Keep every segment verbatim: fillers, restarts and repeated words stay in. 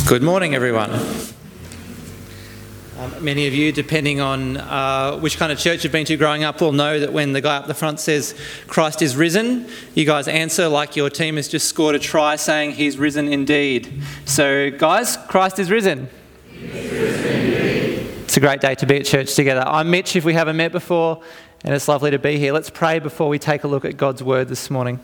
Good morning, everyone. Um, many of you, depending on uh, which kind of church you've been to growing up, will know that when the guy up the front says, "Christ is risen," you guys answer like your team has just scored a try saying, "He's risen indeed." So, guys, Christ is risen. He is risen indeed. It's a great day to be at church together. I'm Mitch, if we haven't met before, and it's lovely to be here. Let's pray before we take a look at God's word this morning.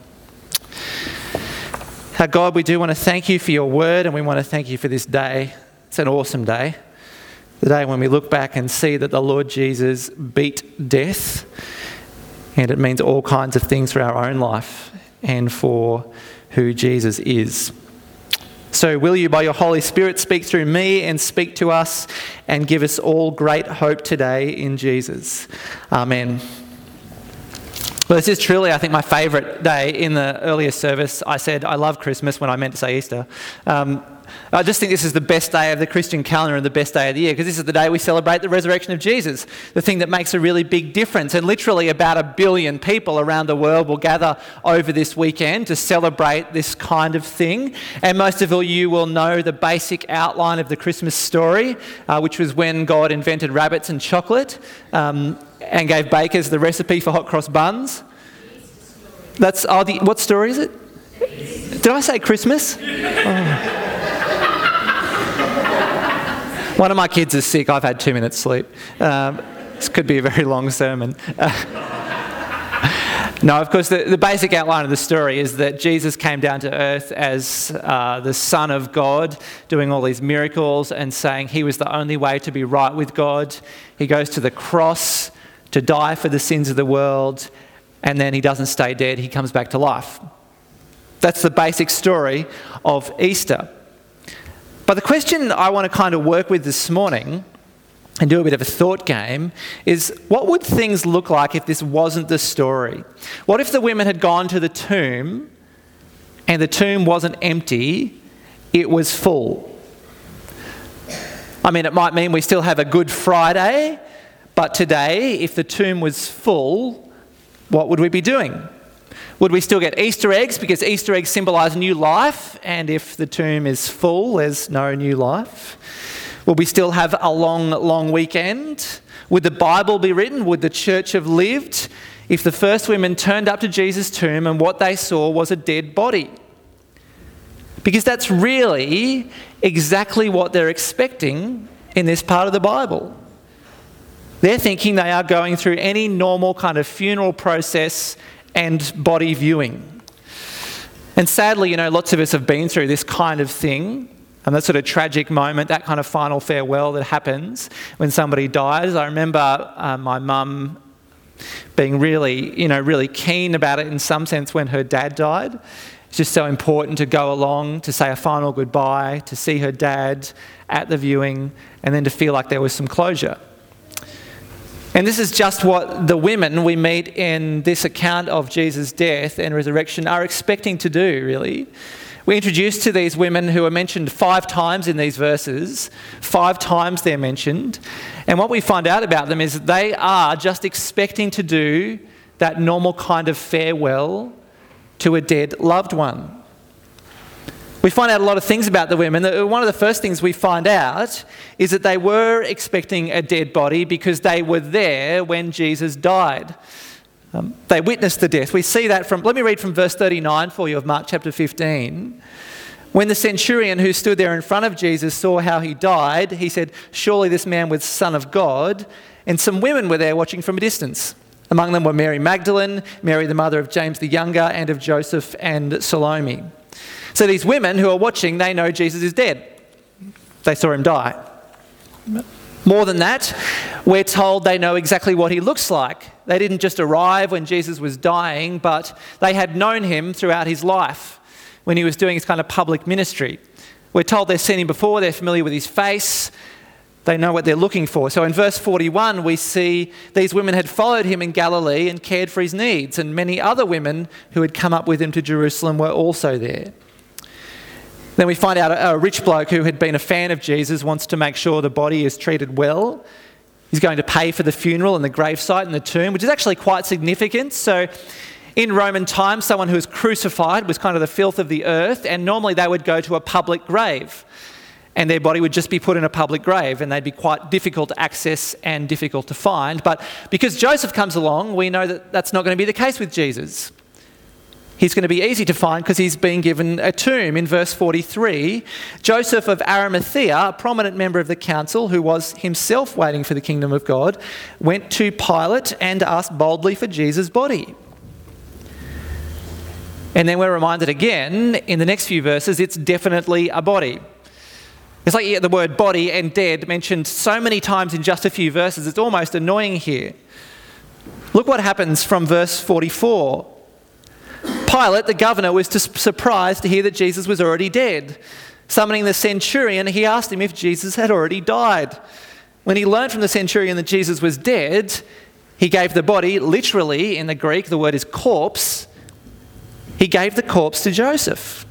Our God, we do want to thank you for your word, and we want to thank you for this day. It's an awesome day. The day when we look back and see that the Lord Jesus beat death, and it means all kinds of things for our own life and for who Jesus is. So will you, by your Holy Spirit, speak through me and speak to us and give us all great hope today in Jesus. Amen. Well, this is truly, I think, my favourite day. In the earlier service, I said I love Christmas when I meant to say Easter. Um, I just think this is the best day of the Christian calendar and the best day of the year, because this is the day we celebrate the resurrection of Jesus, the thing that makes a really big difference. And literally about a billion people around the world will gather over this weekend to celebrate this kind of thing. And most of you will know the basic outline of the Christmas story, uh, which was when God invented rabbits and chocolate um, and gave bakers the recipe for hot cross buns. That's oh, the, what story is it? Did I say Christmas? Oh. One of my kids is sick. I've had two minutes sleep. Um, this could be a very long sermon. Uh, no, of course, the, the basic outline of the story is that Jesus came down to earth as uh, the Son of God, doing all these miracles and saying he was the only way to be right with God. He goes to the cross to die for the sins of the world, and then he doesn't stay dead. He comes back to life. That's the basic story of Easter. But the question I want to kind of work with this morning and do a bit of a thought game is, what would things look like if this wasn't the story? What if the women had gone to the tomb and the tomb wasn't empty, it was full? I mean, it might mean we still have a Good Friday, but today, if the tomb was full, what would we be doing? Would we still get Easter eggs because Easter eggs symbolise new life, and if the tomb is full, there's no new life? Would we still have a long, long weekend? Would the Bible be written? Would the church have lived if the first women turned up to Jesus' tomb and what they saw was a dead body? Because that's really exactly what they're expecting in this part of the Bible. They're thinking they are going through any normal kind of funeral process and body viewing. And sadly, you know, lots of us have been through this kind of thing, and that sort of tragic moment, that kind of final farewell that happens when somebody dies. I remember uh, my mum being really, you know, really keen about it in some sense when her dad died. It's just so important to go along, to say a final goodbye, to see her dad at the viewing, and then to feel like there was some closure. And this is just what the women we meet in this account of Jesus' death and resurrection are expecting to do, really. We're introduced to these women who are mentioned five times in these verses. Five times they're mentioned. And what we find out about them is they are just expecting to do that normal kind of farewell to a dead loved one. We find out a lot of things about the women. One of the first things we find out is that they were expecting a dead body because they were there when Jesus died. Um, they witnessed the death. We see that from, let me read from verse thirty-nine for you of Mark chapter fifteen. When the centurion who stood there in front of Jesus saw how he died, he said, "Surely this man was Son of God." And some women were there watching from a distance. Among them were Mary Magdalene, Mary the mother of James the younger, and of Joseph and Salome. So these women who are watching, they know Jesus is dead. They saw him die. More than that, we're told they know exactly what he looks like. They didn't just arrive when Jesus was dying, but they had known him throughout his life when he was doing his kind of public ministry. We're told they've seen him before, they're familiar with his face, they know what they're looking for. So in verse forty-one, we see these women had followed him in Galilee and cared for his needs, and many other women who had come up with him to Jerusalem were also there. Then we find out a, a rich bloke who had been a fan of Jesus wants to make sure the body is treated well. He's going to pay for the funeral and the gravesite and the tomb, which is actually quite significant. So In Roman times, someone who was crucified was kind of the filth of the earth, and normally they would go to a public grave. and their body would just be put in a public grave, and they'd be quite difficult to access and difficult to find. But because Joseph comes along, we know that that's not going to be the case with Jesus. He's going to be easy to find because he's been given a tomb. In verse forty-three, Joseph of Arimathea, a prominent member of the council who was himself waiting for the kingdom of God, went to Pilate and asked boldly for Jesus' body. And then we're reminded again in the next few verses, it's definitely a body. It's like you get the word body and dead mentioned so many times in just a few verses, it's almost annoying here. Look what happens from verse forty-four. Pilate, the governor, was surprised to hear that Jesus was already dead. Summoning the centurion, he asked him if Jesus had already died. When he learned from the centurion that Jesus was dead, he gave the body, literally in the Greek, the word is corpse, he gave the corpse to Joseph.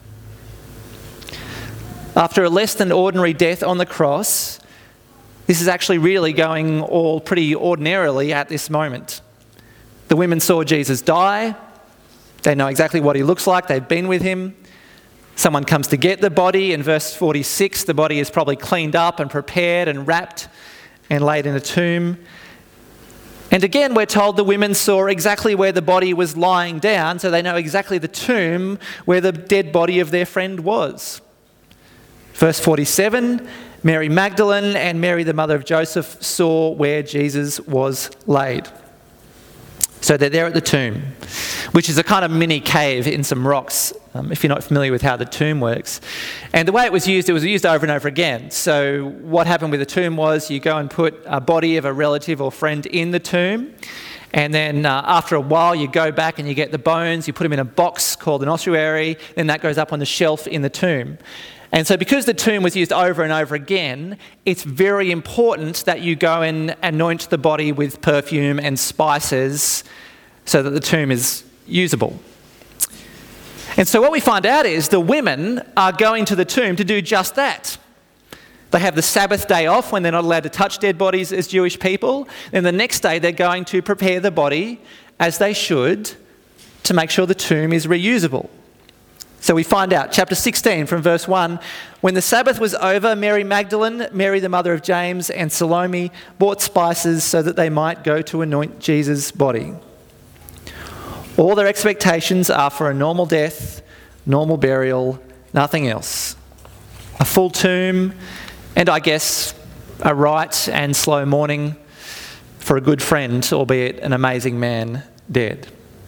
After a less than ordinary death on the cross, this is actually really going all pretty ordinarily at this moment. The women saw Jesus die. They know exactly what he looks like. They've been with him. Someone comes to get the body. In verse forty-six, the body is probably cleaned up and prepared and wrapped and laid in a tomb. And again, we're told the women saw exactly where the body was lying down, so they know exactly the tomb where the dead body of their friend was. Verse forty-seven, Mary Magdalene and Mary, the mother of Joseph, saw where Jesus was laid. So they're there at the tomb, which is a kind of mini cave in some rocks, um, if you're not familiar with how the tomb works. And the way it was used, it was used over and over again. So what happened with the tomb was you go and put a body of a relative or friend in the tomb, and then uh, after a while you go back and you get the bones, you put them in a box called an ossuary, then that goes up on the shelf in the tomb. And so because the tomb was used over and over again, it's very important that you go and anoint the body with perfume and spices so that the tomb is usable. And so what we find out is the women are going to the tomb to do just that. They have the Sabbath day off when they're not allowed to touch dead bodies as Jewish people. Then the next day they're going to prepare the body, as they should, to make sure the tomb is reusable. So we find out, chapter sixteen from verse one, when the Sabbath was over, Mary Magdalene, Mary the mother of James, and Salome bought spices so that they might go to anoint Jesus' body. All their expectations are for a normal death, normal burial, nothing else. A full tomb, and I guess a right and slow mourning for a good friend, albeit an amazing man, dead.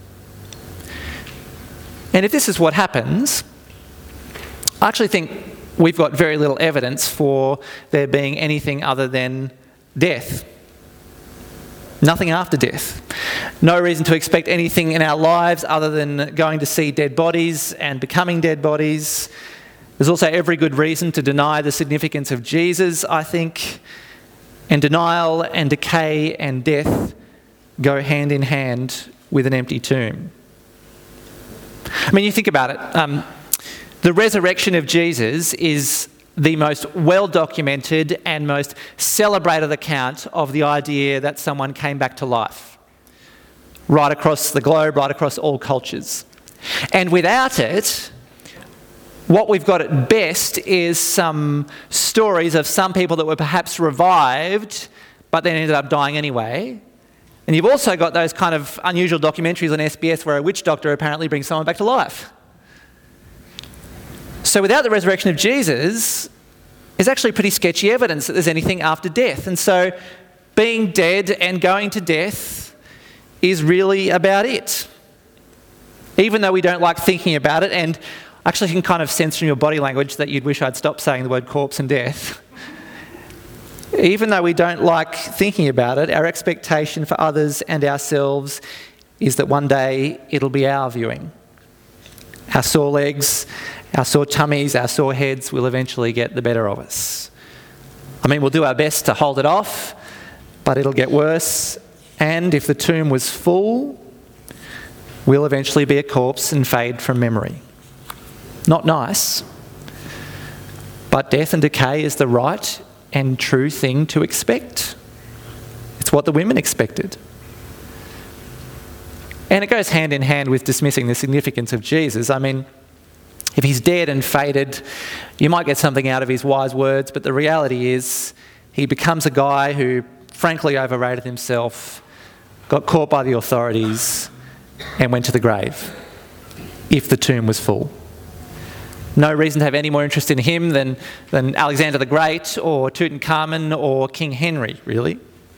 And if this is what happens, I actually think we've got very little evidence for there being anything other than death. Nothing after death. No reason to expect anything in our lives other than going to see dead bodies and becoming dead bodies. There's also every good reason to deny the significance of Jesus, I think. And denial and decay and death go hand in hand with an empty tomb. I mean, you think about it. Um, the resurrection of Jesus is the most well-documented and most celebrated account of the idea that someone came back to life. Right across the globe, right across all cultures. And without it, what we've got at best is some stories of some people that were perhaps revived, but then ended up dying anyway. And you've also got those kind of unusual documentaries on S B S where a witch doctor apparently brings someone back to life. So without the resurrection of Jesus, there's actually pretty sketchy evidence that there's anything after death. And so being dead and going to death is really about it. Even though we don't like thinking about it, and actually can kind of sense from your body language that you'd wish I'd stopped saying the word corpse and death. Even though we don't like thinking about it, our expectation for others and ourselves is that one day it'll be our viewing. Our sore legs, our sore tummies, our sore heads will eventually get the better of us. I mean, we'll do our best to hold it off, but it'll get worse. And if the tomb was full, we'll eventually be a corpse and fade from memory. Not nice, but death and decay is the right and true thing to expect. It's what the women expected. And it goes hand in hand with dismissing the significance of Jesus. I mean, If he's dead and faded, you might get something out of his wise words, but the reality is he becomes a guy who frankly overrated himself, got caught by the authorities, and went to the grave, if the tomb was full. No reason to have any more interest in him than, than Alexander the Great or Tutankhamun or King Henry, really.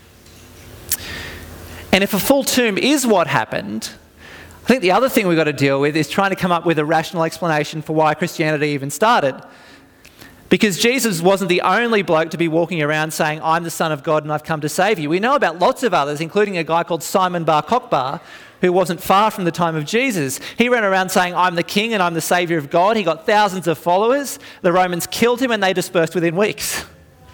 And if a full tomb is what happened, I think the other thing we've got to deal with is trying to come up with a rational explanation for why Christianity even started. Because Jesus wasn't the only bloke to be walking around saying, I'm the Son of God and I've come to save you. We know about lots of others, including a guy called Simon Bar Kokhba, who wasn't far from the time of Jesus. He ran around saying, I'm the King and I'm the Saviour of God. He got thousands of followers. The Romans killed him and they dispersed within weeks.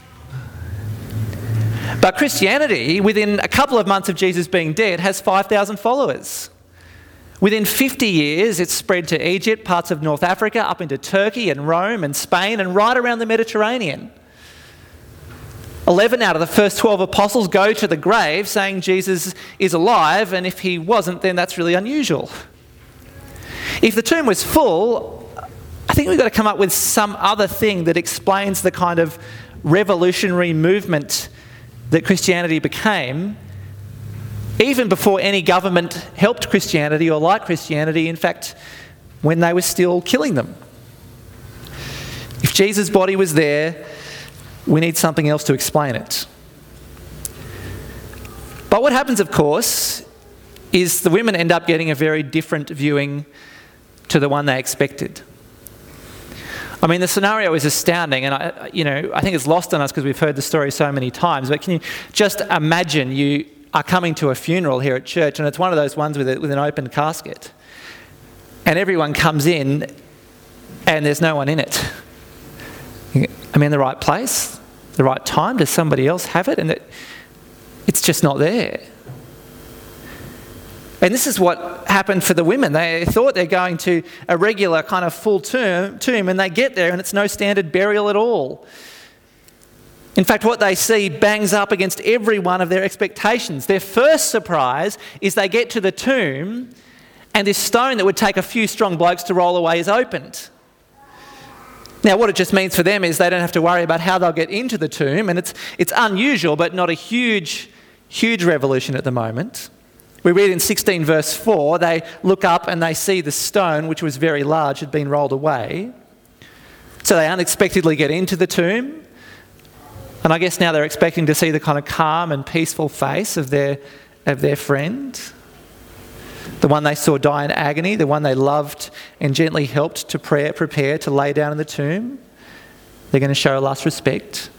But Christianity, within a couple of months of Jesus being dead, has five thousand followers. Within fifty years, it's spread to Egypt, parts of North Africa, up into Turkey and Rome and Spain and right around the Mediterranean. Eleven out of the first twelve apostles go to the grave saying Jesus is alive, and if he wasn't, then that's really unusual. If the tomb was full, I think we've got to come up with some other thing that explains the kind of revolutionary movement that Christianity became, even before any government helped Christianity or liked Christianity, in fact, when they were still killing them. If Jesus' body was there, we need something else to explain it. But what happens, of course, is the women end up getting a very different viewing to the one they expected. I mean, the scenario is astounding, and I, you know, I think it's lost on us because we've heard the story so many times. But can you just imagine you are coming to a funeral here at church, and it's one of those ones with, a, with an open casket, and everyone comes in, and there's no one in it. Am I in the right place? The right time? Does somebody else have it? And it, it's just not there. And this is what happened for the women. They thought they're going to a regular kind of full tomb, tomb, and they get there and it's no standard burial at all. In fact, what they see bangs up against every one of their expectations. Their first surprise is they get to the tomb and this stone that would take a few strong blokes to roll away is opened. Now, what it just means for them is they don't have to worry about how they'll get into the tomb, and it's it's unusual, but not a huge, huge revolution at the moment. We read in sixteen verse four, they look up and they see the stone, which was very large, had been rolled away. So they unexpectedly get into the tomb. And I guess now they're expecting to see the kind of calm and peaceful face of their, of their friend. The one they saw die in agony, the one they loved and gently helped to pray, prepare to lay down in the tomb. They're going to show last respect.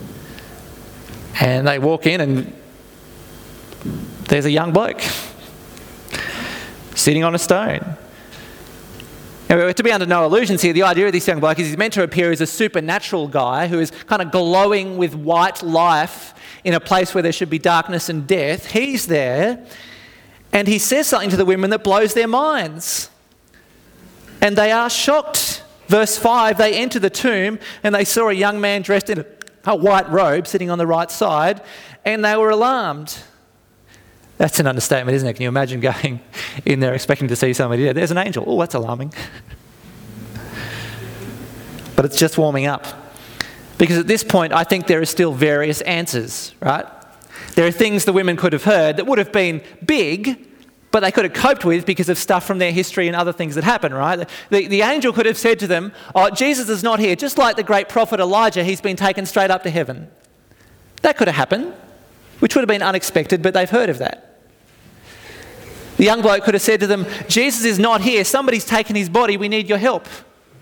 And they walk in and there's a young bloke sitting on a stone. Now, to be under no illusions here, the idea of this young bloke is he's meant to appear as a supernatural guy who is kind of glowing with white life in a place where there should be darkness and death. He's there and he says something to the women that blows their minds. And they are shocked. Verse five, they enter the tomb and they saw a young man dressed in a, a white robe sitting on the right side, and they were alarmed. That's an understatement, isn't it? Can you imagine going in there expecting to see somebody? Yeah, there's an angel. Oh, that's alarming. But it's just warming up. Because at this point, I think there are still various answers, right? There are things the women could have heard that would have been big, but they could have coped with because of stuff from their history and other things that happen, right? The, the angel could have said to them, oh, Jesus is not here. Just like the great prophet Elijah, he's been taken straight up to heaven. That could have happened, which would have been unexpected, but they've heard of that. The young bloke could have said to them, Jesus is not here. Somebody's taken his body. We need your help.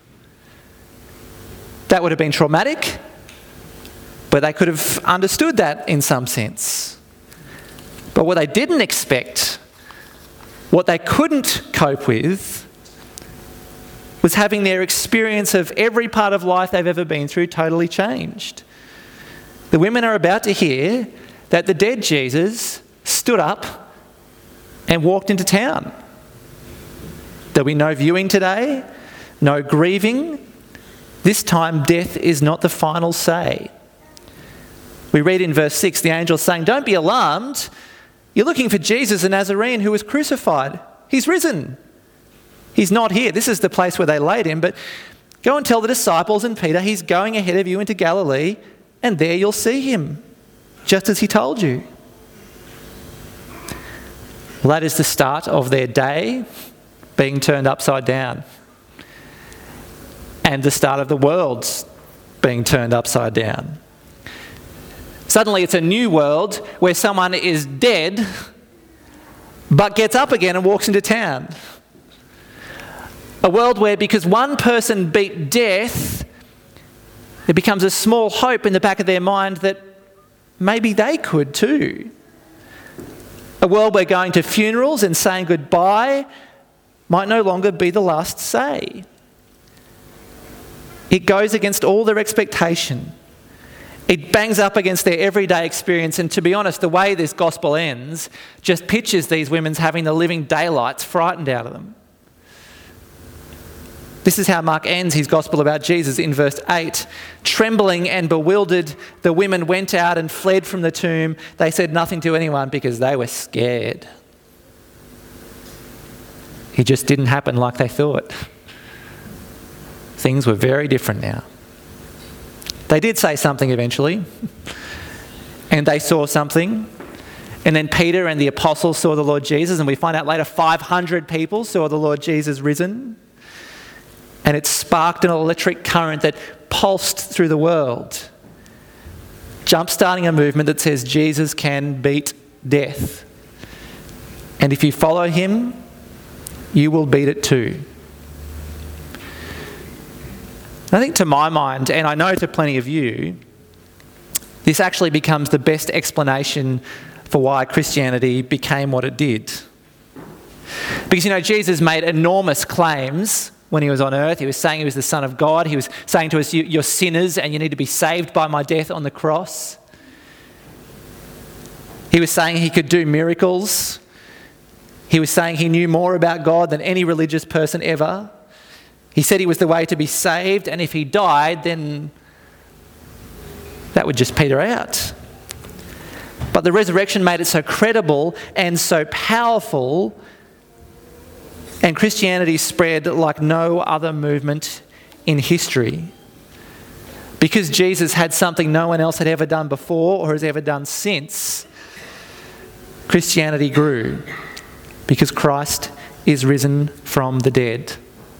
That would have been traumatic, but they could have understood that in some sense. But what they didn't expect, what they couldn't cope with, was having their experience of every part of life they've ever been through totally changed. The women are about to hear that the dead Jesus stood up and walked into town. There'll be no viewing today, no grieving. This time, death is not the final say. We read in verse six, the angel saying, don't be alarmed. You're looking for Jesus, the Nazarene, who was crucified. He's risen. He's not here. This is the place where they laid him, but go and tell the disciples and Peter, he's going ahead of you into Galilee, and there you'll see him, just as he told you. Well, that is the start of their day being turned upside down, and the start of the world's being turned upside down. Suddenly it's a new world where someone is dead but gets up again and walks into town. A world where, because one person beat death, there becomes a small hope in the back of their mind that maybe they could too. A world where going to funerals and saying goodbye might no longer be the last say. It goes against all their expectation. It bangs up against their everyday experience, and to be honest, the way this gospel ends just pictures these women having the living daylights frightened out of them. This is how Mark ends his gospel about Jesus in verse eight. Trembling and bewildered, the women went out and fled from the tomb. They said nothing to anyone because they were scared. It just didn't happen like they thought. Things were very different now. They did say something eventually, and they saw something. And then Peter and the apostles saw the Lord Jesus, and we find out later five hundred people saw the Lord Jesus risen. And it sparked an electric current that pulsed through the world, jump-starting a movement that says Jesus can beat death. And if you follow him, you will beat it too. I think to my mind, and I know to plenty of you, this actually becomes the best explanation for why Christianity became what it did. Because, you know, Jesus made enormous claims when he was on earth. He was saying he was the Son of God. He was saying to us, you're sinners and you need to be saved by my death on the cross. He was saying he could do miracles. He was saying he knew more about God than any religious person ever. He said he was the way to be saved, and if he died, then that would just peter out. But the resurrection made it so credible and so powerful, and Christianity spread like no other movement in history. Because Jesus had something no one else had ever done before or has ever done since, Christianity grew. Because Christ is risen from the dead.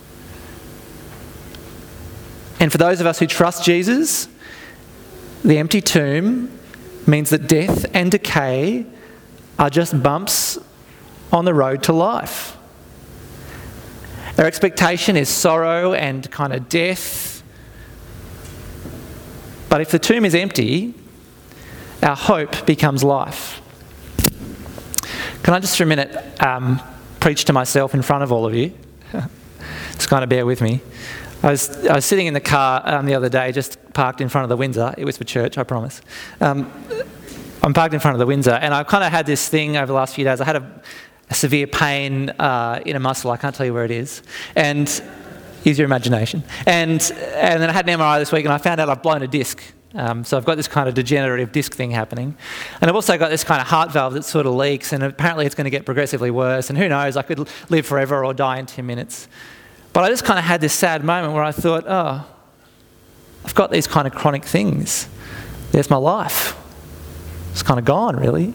And for those of us who trust Jesus, the empty tomb means that death and decay are just bumps on the road to life. Our expectation is sorrow and kind of death. But if the tomb is empty, our hope becomes life. Can I just for a minute um, preach to myself in front of all of you? Just kind of bear with me. I was, I was sitting in the car um, the other day, just parked in front of the Windsor. It was for church, I promise. Um, I'm parked in front of the Windsor, and I've kind of had this thing over the last few days. I had a, a severe pain uh, in a muscle. I can't tell you where it is. And use your imagination. And and then I had an M R I this week, and I found out I've blown a disc. Um, so I've got this kind of degenerative disc thing happening. And I've also got this kind of heart valve that sort of leaks, and apparently it's going to get progressively worse. And who knows, I could live forever or die in ten minutes. But I just kind of had this sad moment where I thought, oh, I've got these kind of chronic things. There's my life. It's kind of gone, really.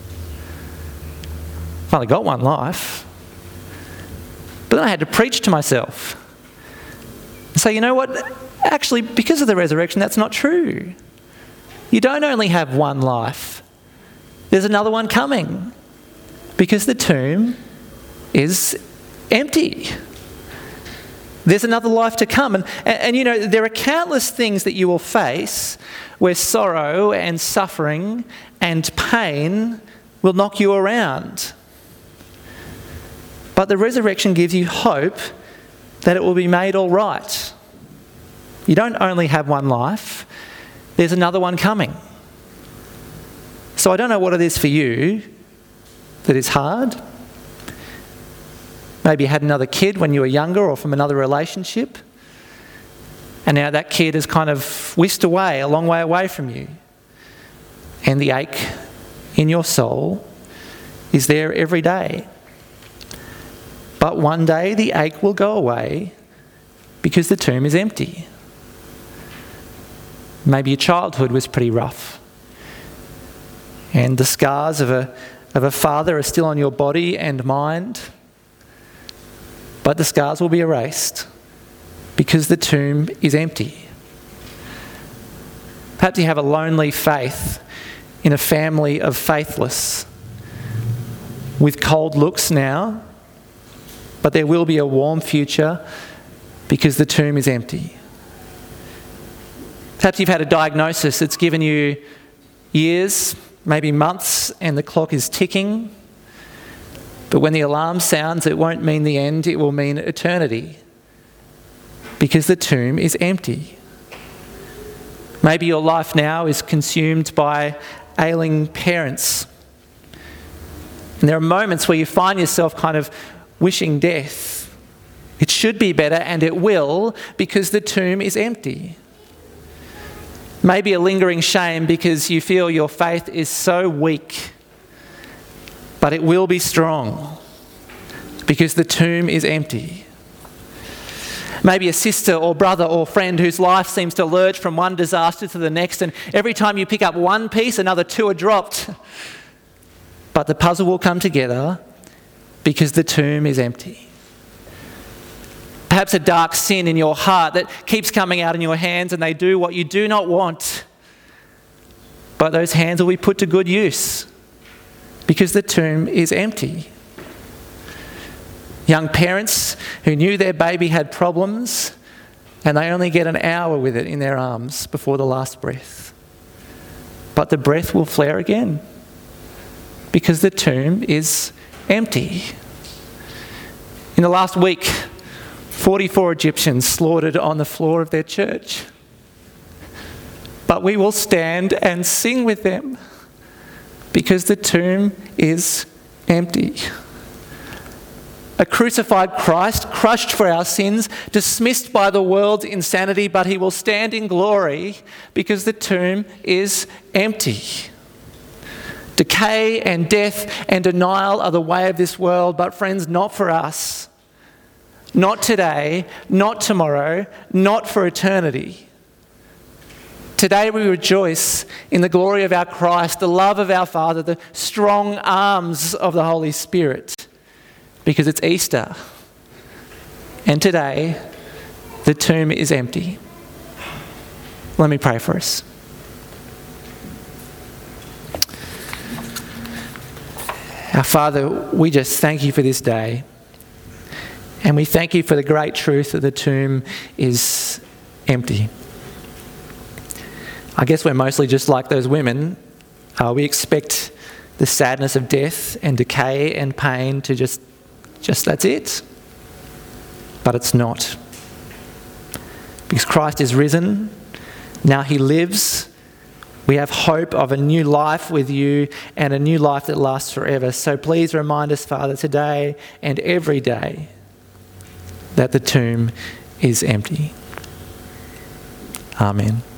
I've only got one life. But then I had to preach to myself and say, you know what? Actually, because of the resurrection, that's not true. You don't only have one life. There's another one coming because the tomb is empty. There's another life to come. And, and, and, you know, there are countless things that you will face where sorrow and suffering and pain will knock you around. But the resurrection gives you hope that it will be made all right. You don't only have one life, there's another one coming. So I don't know what it is for you that is hard. Maybe you had another kid when you were younger or from another relationship, and now that kid is kind of whisked away, a long way away from you. And the ache in your soul is there every day. But one day the ache will go away because the tomb is empty. Maybe your childhood was pretty rough, and the scars of a, of a father are still on your body and mind, but the scars will be erased because the tomb is empty. Perhaps you have a lonely faith in a family of faithless, with cold looks now, but there will be a warm future because the tomb is empty. Perhaps you've had a diagnosis that's given you years, maybe months, and the clock is ticking. But when the alarm sounds, it won't mean the end, it will mean eternity, because the tomb is empty. Maybe your life now is consumed by ailing parents. And there are moments where you find yourself kind of wishing death. It should be better, and it will, because the tomb is empty. Maybe a lingering shame because you feel your faith is so weak, but it will be strong because the tomb is empty. Maybe a sister or brother or friend whose life seems to lurch from one disaster to the next, and every time you pick up one piece, another two are dropped. But the puzzle will come together because the tomb is empty. Perhaps a dark sin in your heart that keeps coming out in your hands, and they do what you do not want. But those hands will be put to good use because the tomb is empty. Young parents who knew their baby had problems, and they only get an hour with it in their arms before the last breath. But the breath will flare again because the tomb is empty. In the last week, forty-four Egyptians slaughtered on the floor of their church. But we will stand and sing with them because the tomb is empty. A crucified Christ, crushed for our sins, dismissed by the world's insanity, but he will stand in glory because the tomb is empty. Decay and death and denial are the way of this world, but friends, not for us. Not today, not tomorrow, not for eternity. Today we rejoice in the glory of our Christ, the love of our Father, the strong arms of the Holy Spirit, because it's Easter. And today, the tomb is empty. Let me pray for us. Our Father, we just thank you for this day. And we thank you for the great truth that the tomb is empty. I guess we're mostly just like those women. Uh, we expect the sadness of death and decay and pain to just, just that's it. But it's not. Because Christ is risen. Now he lives. We have hope of a new life with you and a new life that lasts forever. So please remind us, Father, today and every day that the tomb is empty. Amen.